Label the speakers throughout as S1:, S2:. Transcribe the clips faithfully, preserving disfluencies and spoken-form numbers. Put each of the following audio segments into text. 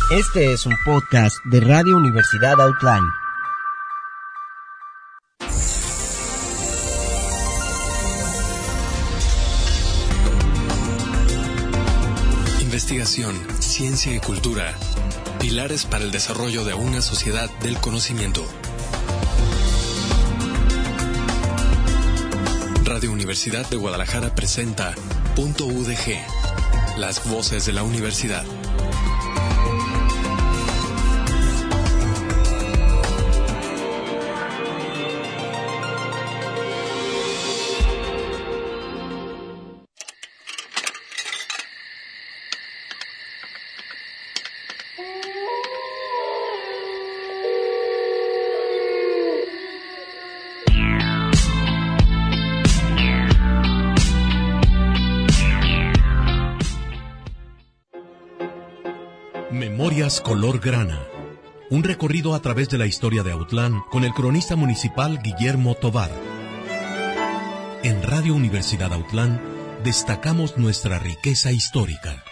S1: Este es un podcast de Radio Universidad Outline.
S2: Investigación, ciencia y cultura. Pilares para el desarrollo de una sociedad del conocimiento. Radio Universidad de Guadalajara presenta Punto U D G, las voces de la universidad.
S3: Memorias color grana. Un recorrido a través de la historia de Autlán con el cronista municipal Guillermo Tovar. En Radio Universidad Autlán destacamos nuestra riqueza histórica.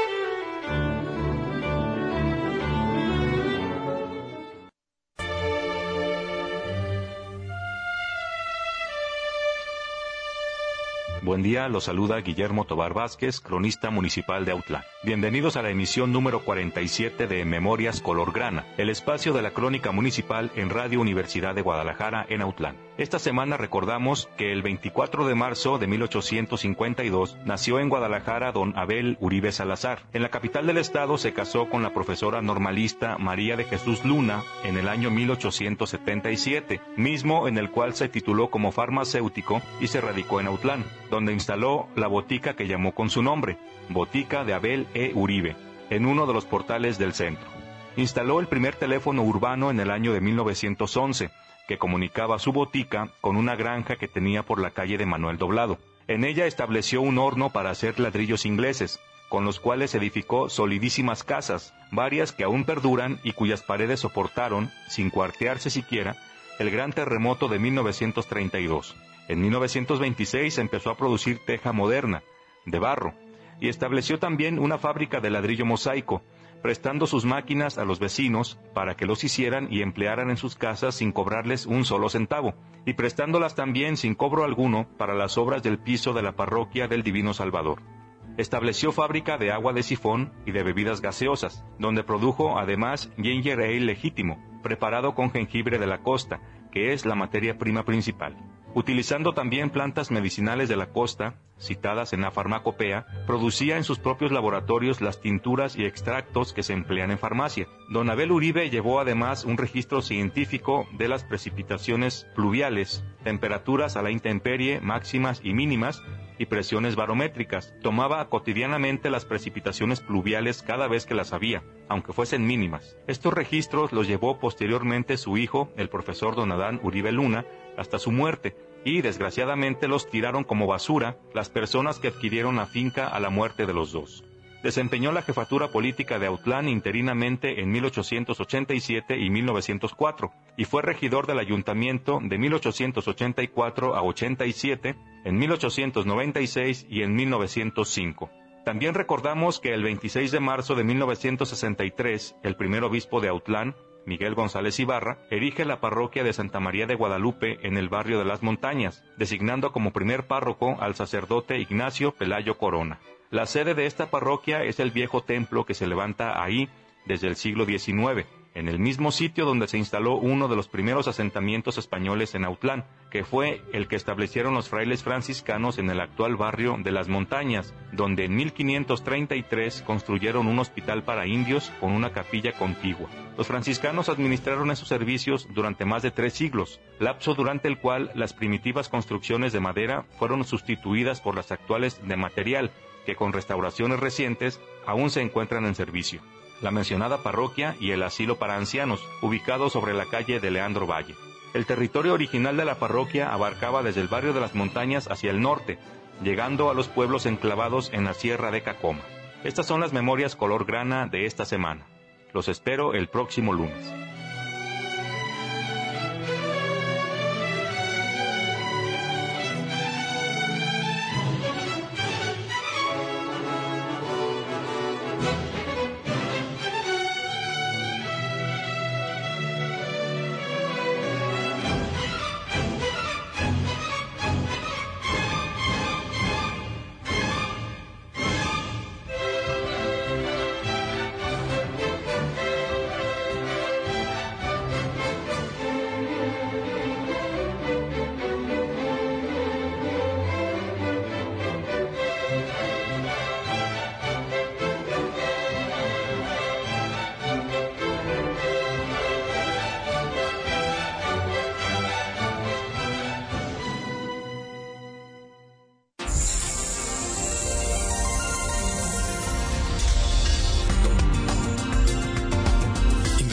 S4: Buen día, los saluda Guillermo Tovar Vázquez, cronista municipal de Autlán. Bienvenidos a la emisión número cuarenta y siete de Memorias Color Grana, el espacio de la crónica municipal en Radio Universidad de Guadalajara en Autlán. Esta semana recordamos que el veinticuatro de marzo de mil ochocientos cincuenta y dos nació en Guadalajara don Abel Uribe Salazar. En la capital del estado se casó con la profesora normalista María de Jesús Luna en el año mil ochocientos setenta y siete, mismo en el cual se tituló como farmacéutico y se radicó en Autlán, donde instaló la botica que llamó con su nombre, Botica de Abel E. Uribe, en uno de los portales del centro. Instaló el primer teléfono urbano en el año de mil novecientos once, que comunicaba su botica con una granja que tenía por la calle de Manuel Doblado. En ella estableció un horno para hacer ladrillos ingleses, con los cuales edificó solidísimas casas, varias que aún perduran y cuyas paredes soportaron, sin cuartearse siquiera, el gran terremoto de mil novecientos treinta y dos. En mil novecientos veintiséis empezó a producir teja moderna, de barro, y estableció también una fábrica de ladrillo mosaico, prestando sus máquinas a los vecinos para que los hicieran y emplearan en sus casas sin cobrarles un solo centavo, y prestándolas también sin cobro alguno para las obras del piso de la parroquia del Divino Salvador. Estableció fábrica de agua de sifón y de bebidas gaseosas, donde produjo además ginger ale legítimo, preparado con jengibre de la costa, que es la materia prima principal. Utilizando también plantas medicinales de la costa, citadas en la farmacopea, producía en sus propios laboratorios las tinturas y extractos que se emplean en farmacia. Don Abel Uribe llevó además un registro científico de las precipitaciones pluviales, temperaturas a la intemperie máximas y mínimas, y presiones barométricas. Tomaba cotidianamente las precipitaciones pluviales cada vez que las había, aunque fuesen mínimas. Estos registros los llevó posteriormente su hijo, el profesor don Adán Uribe Luna, hasta su muerte, y desgraciadamente los tiraron como basura las personas que adquirieron la finca a la muerte de los dos. Desempeñó la jefatura política de Autlán interinamente en mil ochocientos ochenta y siete y mil novecientos cuatro, y fue regidor del ayuntamiento de mil ochocientos ochenta y cuatro a ochenta y siete, en mil ochocientos noventa y seis y en mil novecientos cinco. También recordamos que el veintiséis de marzo de mil novecientos sesenta y tres, el primer obispo de Autlán, Miguel González Ibarra, erige la parroquia de Santa María de Guadalupe en el barrio de las Montañas, designando como primer párroco al sacerdote Ignacio Pelayo Corona. La sede de esta parroquia es el viejo templo que se levanta ahí desde el siglo diecinueve, en el mismo sitio donde se instaló uno de los primeros asentamientos españoles en Autlán, que fue el que establecieron los frailes franciscanos en el actual barrio de las Montañas, donde en mil quinientos treinta y tres construyeron un hospital para indios con una capilla contigua. Los franciscanos administraron esos servicios durante más de tres siglos, lapso durante el cual las primitivas construcciones de madera fueron sustituidas por las actuales de material, que con restauraciones recientes aún se encuentran en servicio. La mencionada parroquia y el asilo para ancianos, ubicado sobre la calle de Leandro Valle. El territorio original de la parroquia abarcaba desde el barrio de las Montañas hacia el norte, llegando a los pueblos enclavados en la sierra de Cacoma. Estas son las memorias color grana de esta semana. Los espero el próximo lunes.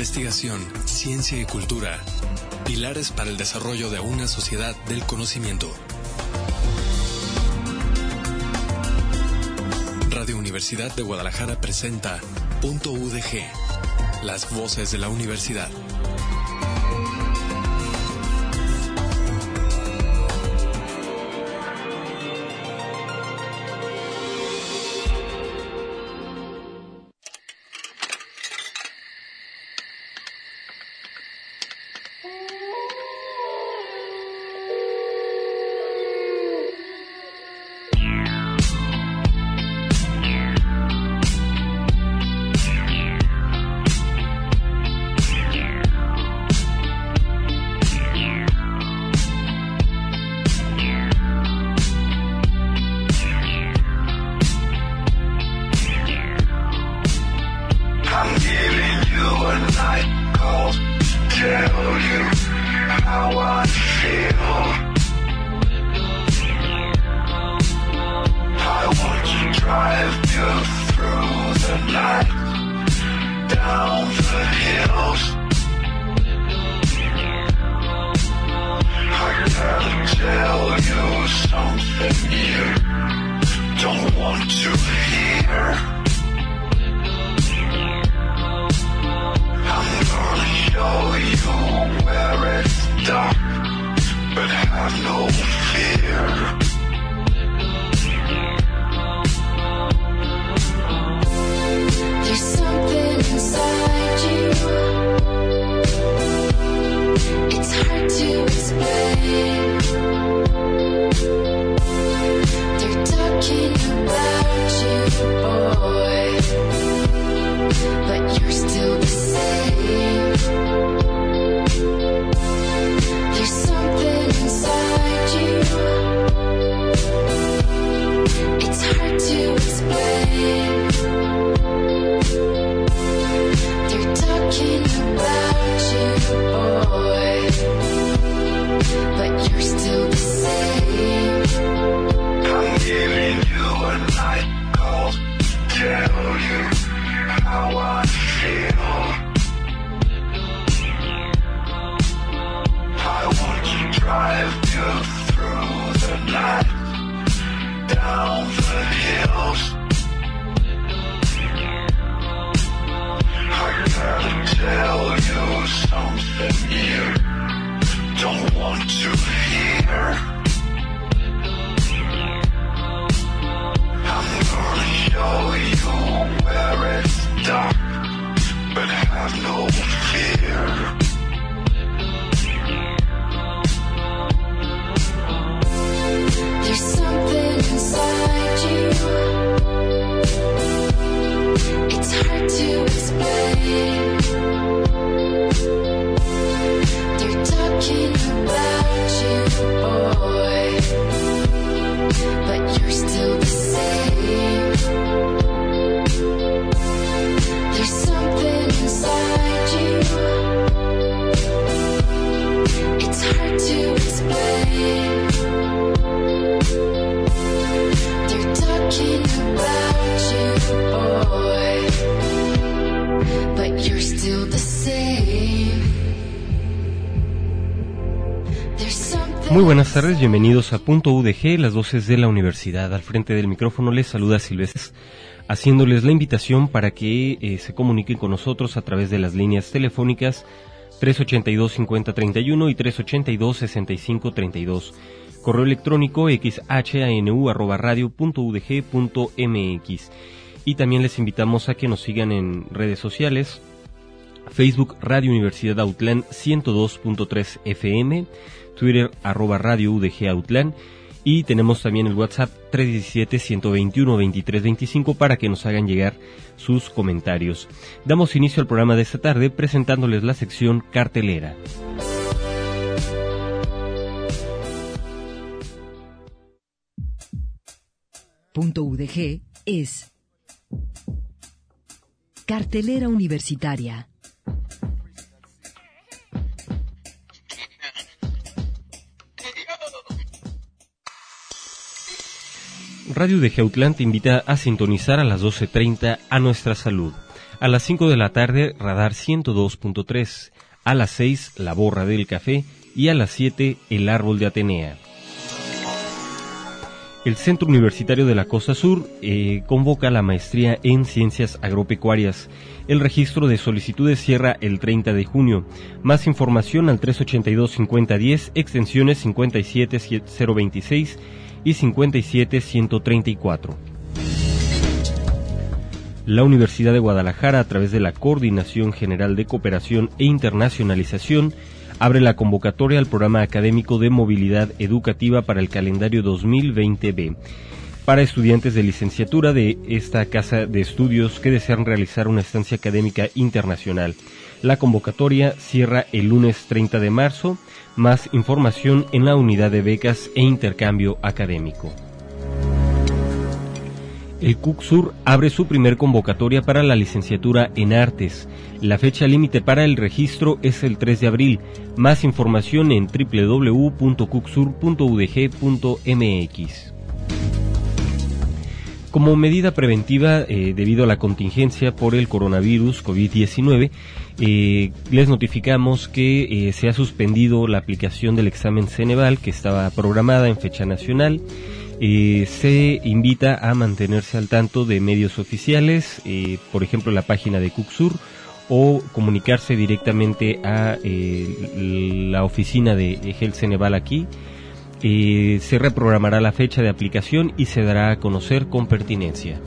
S2: Investigación, ciencia y cultura. Pilares para el desarrollo de una sociedad del conocimiento. Radio Universidad de Guadalajara presenta Punto U D G, las voces de la universidad.
S5: Muy buenas tardes, bienvenidos a Punto U D G, las voces de la universidad. Al frente del micrófono les saluda Silvestre, haciéndoles la invitación para que eh, se comuniquen con nosotros a través de las líneas telefónicas tres ochenta y dos, cincuenta, treinta y uno y tres ochenta y dos, sesenta y cinco, treinta y dos. Correo electrónico xhanu arroba radio punto u d g punto m x. Y también les invitamos a que nos sigan en redes sociales, Facebook Radio Universidad Autlán ciento dos punto tres F M, Twitter arroba Radio U D G Autlán, y tenemos también el WhatsApp tres diecisiete, ciento veintiuno, veintitrés veinticinco para que nos hagan llegar sus comentarios. Damos inicio al programa de esta tarde presentándoles la sección cartelera.
S6: Punto U D G es cartelera universitaria. Radio U D G Autlán te invita a sintonizar a las doce treinta a Nuestra Salud.
S5: A las cinco de la tarde, Radar ciento dos punto tres. A las seis, La Borra del Café. Y a las siete, El Árbol de Atenea. El Centro Universitario de la Costa Sur eh, convoca la maestría en Ciencias Agropecuarias. El registro de solicitudes cierra el treinta de junio. Más información al tres ochenta y dos cincuenta diez, extensiones cincuenta y siete cero veintiséis y cincuenta y siete ciento treinta y cuatro. La Universidad de Guadalajara, a través de la Coordinación General de Cooperación e Internacionalización, abre la convocatoria al programa académico de movilidad educativa para el calendario dos mil veinte be para estudiantes de licenciatura de esta casa de estudios que desean realizar una estancia académica internacional. La convocatoria cierra el lunes treinta de marzo. Más información en la unidad de becas e intercambio académico. El CUCSUR abre su primer convocatoria para la licenciatura en Artes. La fecha límite para el registro es el tres de abril. Más información en doble u doble u doble u punto cucsur punto u d g punto m x. Como medida preventiva, eh, debido a la contingencia por el coronavirus COVID diecinueve, eh, les notificamos que eh, se ha suspendido la aplicación del examen Ceneval, que estaba programada en fecha nacional. Eh, se invita a mantenerse al tanto de medios oficiales, eh, por ejemplo la página de CUCSUR, o comunicarse directamente a eh, la oficina de Egel Ceneval aquí. Eh, se reprogramará la fecha de aplicación y se dará a conocer con pertinencia.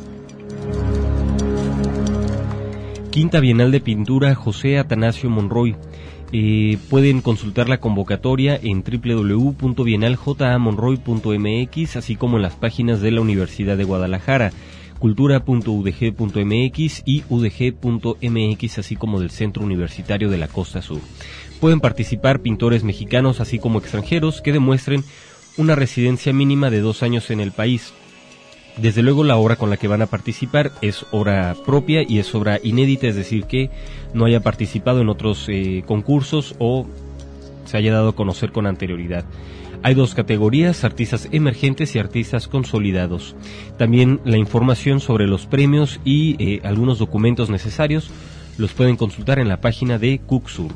S5: Quinta Bienal de Pintura José Atanasio Monroy. Eh, pueden consultar la convocatoria en doble u doble u doble u punto bienal j a monroy punto m x, así como en las páginas de la Universidad de Guadalajara, cultura punto u d g punto m x y u d g punto m x, así como del Centro Universitario de la Costa Sur. Pueden participar pintores mexicanos, así como extranjeros, que demuestren una residencia mínima de dos años en el país. Desde luego, la obra con la que van a participar es obra propia y es obra inédita, es decir, que no haya participado en otros eh, concursos o se haya dado a conocer con anterioridad. Hay dos categorías, artistas emergentes y artistas consolidados. También la información sobre los premios y eh, algunos documentos necesarios los pueden consultar en la página de CUCSUR.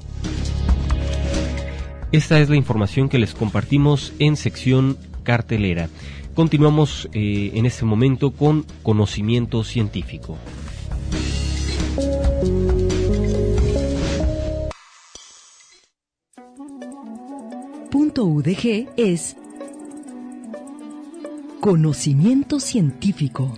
S5: Esta es la información que les compartimos en sección cartelera. Continuamos eh, en este momento con conocimiento científico.
S6: Punto U D G es conocimiento científico.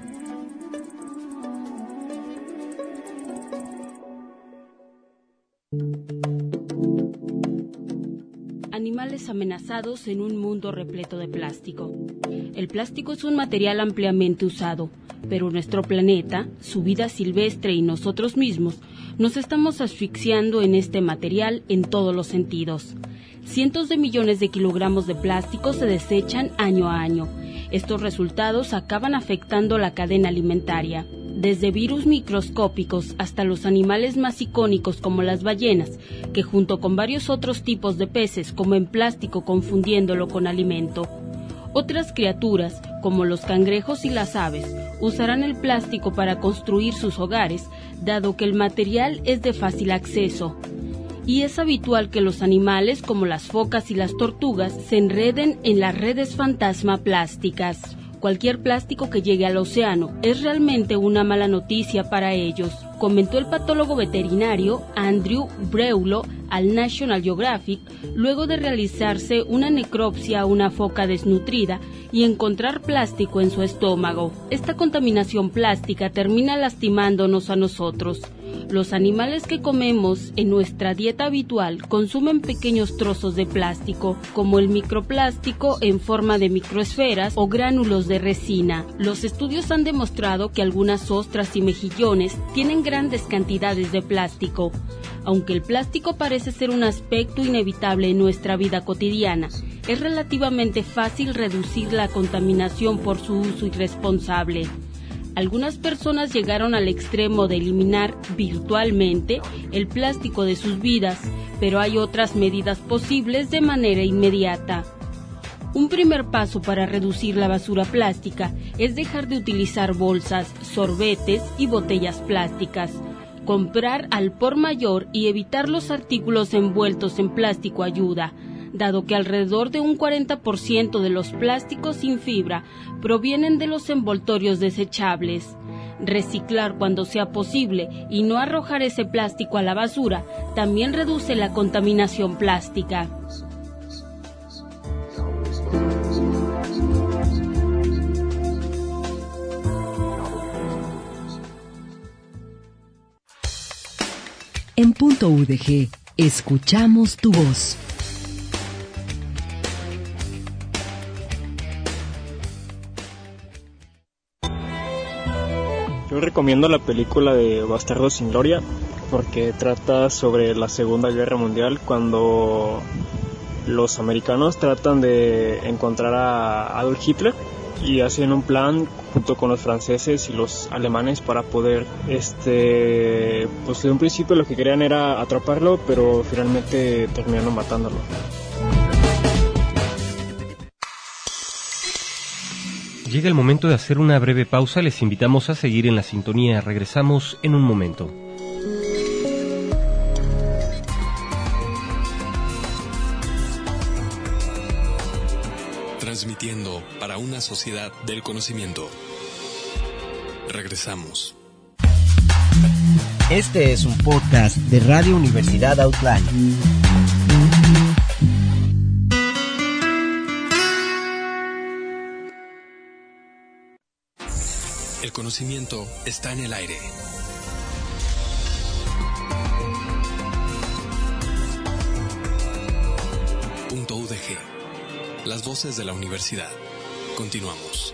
S7: Animales amenazados en un mundo repleto de plástico. El plástico es un material ampliamente usado, pero nuestro planeta, su vida silvestre y nosotros mismos nos estamos asfixiando en este material en todos los sentidos. Cientos de millones de kilogramos de plástico se desechan año a año. Estos resultados acaban afectando la cadena alimentaria. Desde virus microscópicos hasta los animales más icónicos como las ballenas, que junto con varios otros tipos de peces comen plástico confundiéndolo con alimento. Otras criaturas, como los cangrejos y las aves, usarán el plástico para construir sus hogares, dado que el material es de fácil acceso. Y es habitual que los animales, como las focas y las tortugas, se enreden en las redes fantasma plásticas. Cualquier plástico que llegue al océano es realmente una mala noticia para ellos, comentó el patólogo veterinario Andrew Breulo al National Geographic luego de realizarse una necropsia a una foca desnutrida y encontrar plástico en su estómago. Esta contaminación plástica termina lastimándonos a nosotros. Los animales que comemos en nuestra dieta habitual consumen pequeños trozos de plástico, como el microplástico en forma de microesferas o gránulos de resina. Los estudios han demostrado que algunas ostras y mejillones tienen grandes cantidades de plástico. Aunque el plástico parece ser un aspecto inevitable en nuestra vida cotidiana, es relativamente fácil reducir la contaminación por su uso irresponsable. Algunas personas llegaron al extremo de eliminar virtualmente el plástico de sus vidas, pero hay otras medidas posibles de manera inmediata. Un primer paso para reducir la basura plástica es dejar de utilizar bolsas, sorbetes y botellas plásticas. Comprar al por mayor y evitar los artículos envueltos en plástico ayuda, dado que alrededor de un cuarenta por ciento de los plásticos sin fibra provienen de los envoltorios desechables. Reciclar cuando sea posible y no arrojar ese plástico a la basura también reduce la contaminación plástica.
S6: En Punto U D G, escuchamos tu voz.
S8: Yo recomiendo la película de Bastardos sin Gloria porque trata sobre la Segunda Guerra Mundial, cuando los americanos tratan de encontrar a Adolf Hitler y hacen un plan junto con los franceses y los alemanes para poder, este, pues de un principio lo que querían era atraparlo, pero finalmente terminaron matándolo.
S5: Llega el momento de hacer una breve pausa, les invitamos a seguir en la sintonía, regresamos en un momento.
S2: Transmitiendo para una sociedad del conocimiento. Regresamos.
S1: Este es un podcast de Radio Universidad Outline.
S2: El conocimiento está en el aire. Punto U D G. Las voces de la universidad. Continuamos.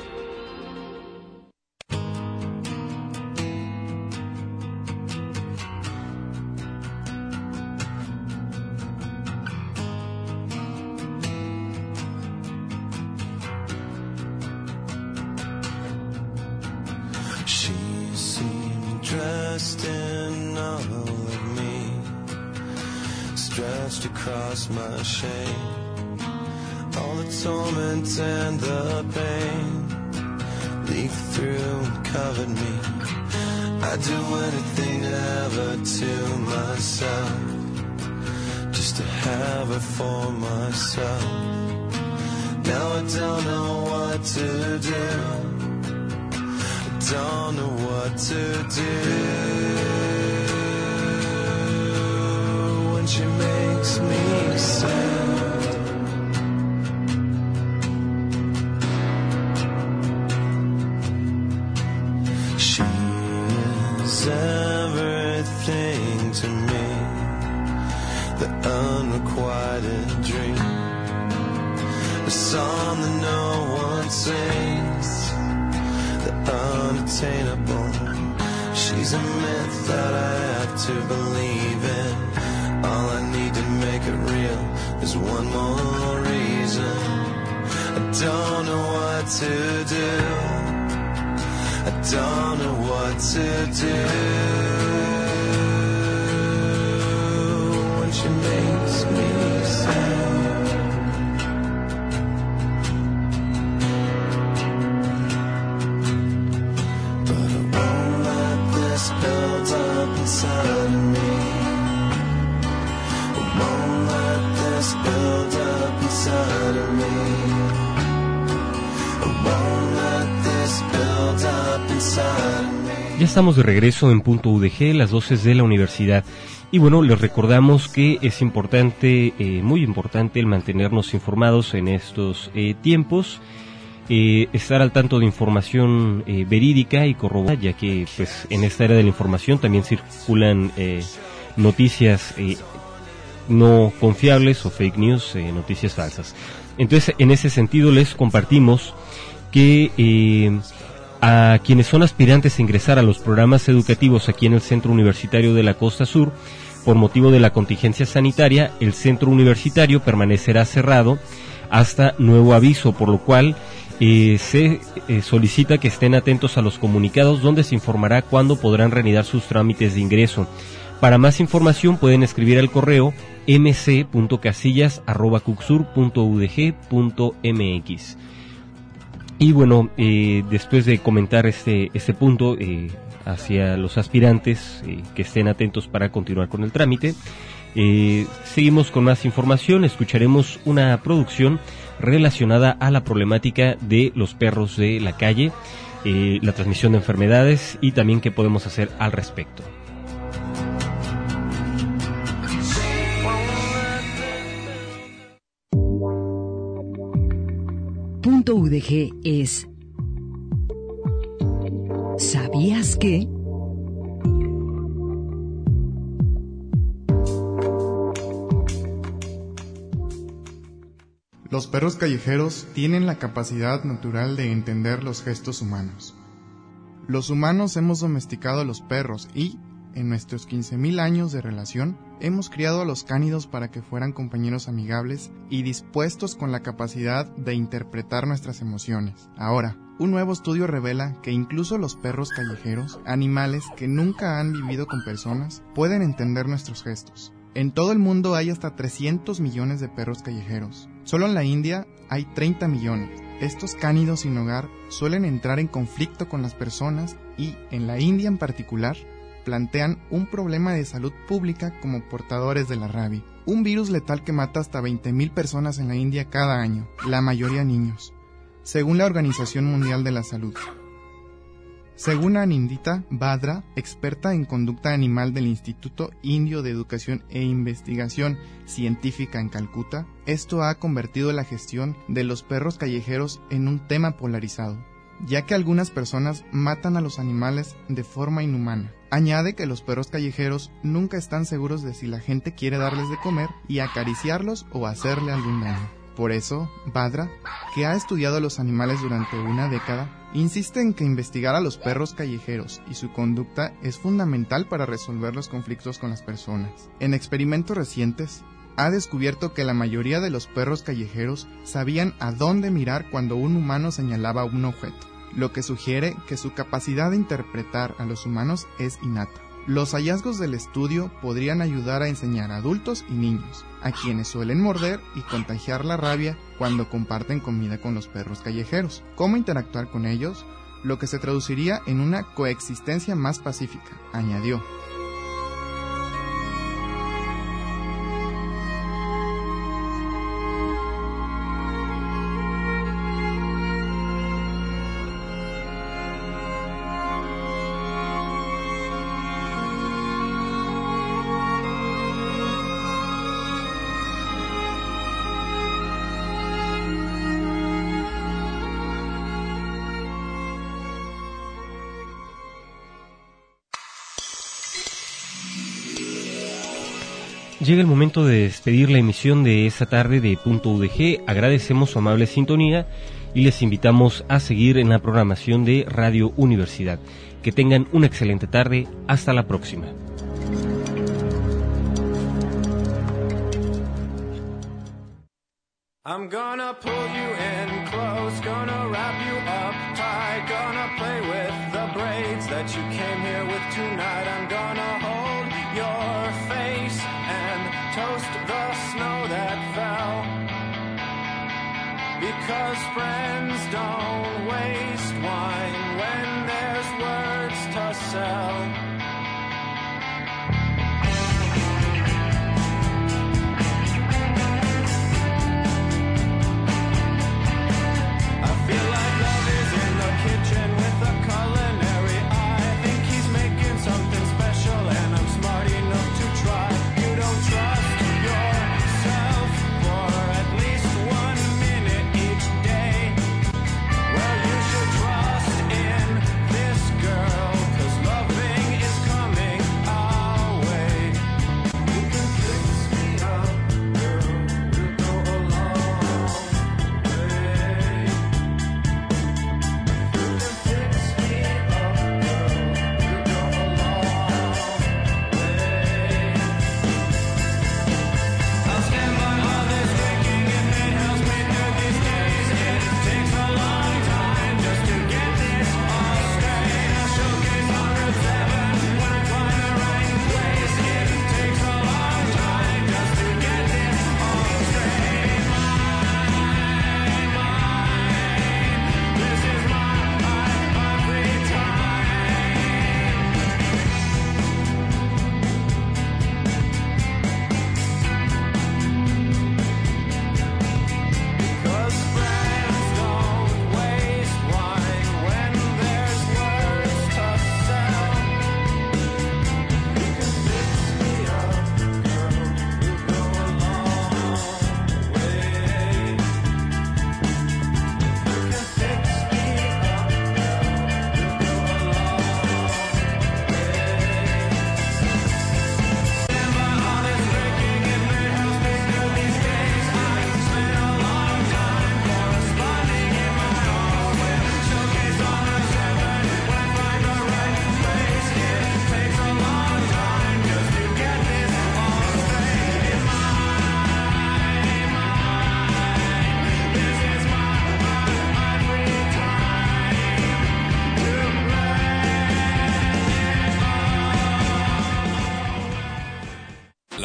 S9: Across my shame, all the torment and the pain leaked through and covered me. I'd do anything ever to myself, just to have her for myself. Now I don't know what to do, I don't know what to do. She makes me sad. She is everything to me, the unrequited dream, a song that no one sings, the unattainable. She's a myth that I have to believe in. All I need to make it real is one more reason. I don't know what to do, I don't know what to do when she makes me sad. But I won't let this build up inside of me. Build up inside of me. I won't let this build up inside of me.
S5: Ya estamos de regreso en Punto U D G, las voces de la universidad. Y bueno, les recordamos que es importante, eh, muy importante el mantenernos informados en estos eh, tiempos, eh, estar al tanto de información eh, verídica y corroborada, ya que pues en esta era de la información también circulan eh, noticias eh, no confiables o fake news, eh, noticias falsas. Entonces, en ese sentido les compartimos que eh, a quienes son aspirantes a ingresar a los programas educativos aquí en el Centro Universitario de la Costa Sur, por motivo de la contingencia sanitaria, el centro universitario permanecerá cerrado hasta nuevo aviso, por lo cual eh, se eh, solicita que estén atentos a los comunicados donde se informará cuándo podrán reanudar sus trámites de ingreso. Para más información pueden escribir al correo m c punto casillas arroba cucsur punto u d g punto m x. Y bueno, eh, después de comentar este, este punto eh, hacia los aspirantes eh, que estén atentos para continuar con el trámite, eh, seguimos con más información. Escucharemos una producción relacionada a la problemática de los perros de la calle, eh, la transmisión de enfermedades y también qué podemos hacer al respecto.
S6: Punto U D G es ¿sabías qué?
S10: Los perros callejeros tienen la capacidad natural de entender los gestos humanos. Los humanos hemos domesticado a los perros y, en nuestros quince mil años de relación, hemos criado a los cánidos para que fueran compañeros amigables y dispuestos con la capacidad de interpretar nuestras emociones. Ahora, un nuevo estudio revela que incluso los perros callejeros, animales que nunca han vivido con personas, pueden entender nuestros gestos. En todo el mundo hay hasta trescientos millones de perros callejeros. Solo en la India hay treinta millones. Estos cánidos sin hogar suelen entrar en conflicto con las personas y, en la India en particular, plantean un problema de salud pública como portadores de la rabia, un virus letal que mata hasta veinte mil personas en la India cada año, la mayoría niños, según la Organización Mundial de la Salud. Según Anindita Badra, experta en conducta animal del Instituto Indio de Educación e Investigación Científica en Calcuta, esto ha convertido la gestión de los perros callejeros en un tema polarizado, ya que algunas personas matan a los animales de forma inhumana. Añade que los perros callejeros nunca están seguros de si la gente quiere darles de comer y acariciarlos o hacerle algún daño. Por eso, Badra, que ha estudiado a los animales durante una década, insiste en que investigar a los perros callejeros y su conducta es fundamental para resolver los conflictos con las personas. En experimentos recientes, ha descubierto que la mayoría de los perros callejeros sabían a dónde mirar cuando un humano señalaba un objeto, lo que sugiere que su capacidad de interpretar a los humanos es innata. Los hallazgos del estudio podrían ayudar a enseñar a adultos y niños, a quienes suelen morder y contagiar la rabia cuando comparten comida con los perros callejeros, cómo interactuar con ellos, lo que se traduciría en una coexistencia más pacífica, añadió.
S5: Llega el momento de despedir la emisión de esta tarde de Punto U D G. Agradecemos su amable sintonía y les invitamos a seguir en la programación de Radio Universidad. Que tengan una excelente tarde. Hasta la próxima.
S9: I'm gonna pull you in close, gonna wrap you up tight, gonna play with the braids that you came here with tonight. I'm gonna hold your face and toast the snow that fell, because friends don't waste wine when there's words to sell. Is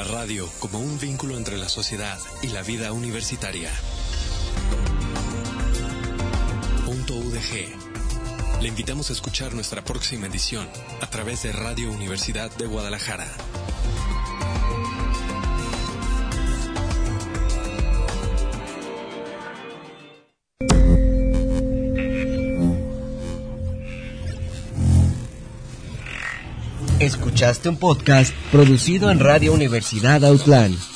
S2: la radio como un vínculo entre la sociedad y la vida universitaria. Punto U D G. Le invitamos a escuchar nuestra próxima edición a través de Radio Universidad de Guadalajara.
S1: Escuchaste un podcast producido en Radio Universidad Autlán.